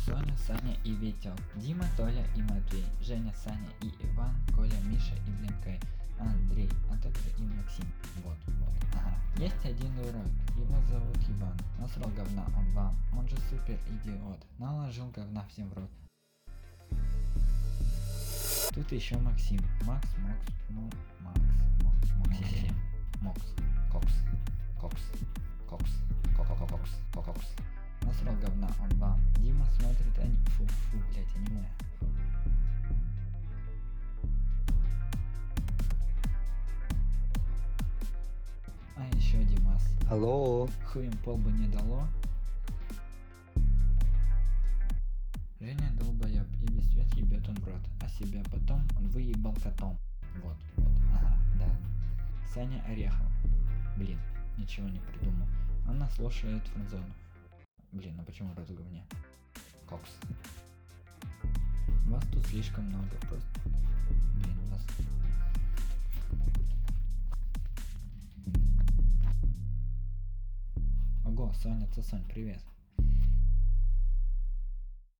Соня, Саня и Витек, Дима, Толя и Матвей, Женя, Саня и Иван, Коля, Миша и Блинкай, Андрей, а также и Максим. Вот. Ага. Есть один дурак, его зовут Иван. Насрал говна он вам, он же супер идиот. Наложил говна всем в рот. Тут еще Максим. Макс, Кокс. Насрал говна он вам. Дима смотрит фу, блять, аниме. Фу. А еще Димас. Алло. Хуем полбу не дало. Женя долбоеб и весь свет ебет он в рот, а себя потом он выебал котом. Вот, ага, да. Саня Орехова. Блин, ничего не придумал. Она слушает френдзону. Блин, а почему рот в говне? Кокс. Вас тут слишком много просто. Блин, у вас... Ого, Соня, это Сонь, привет.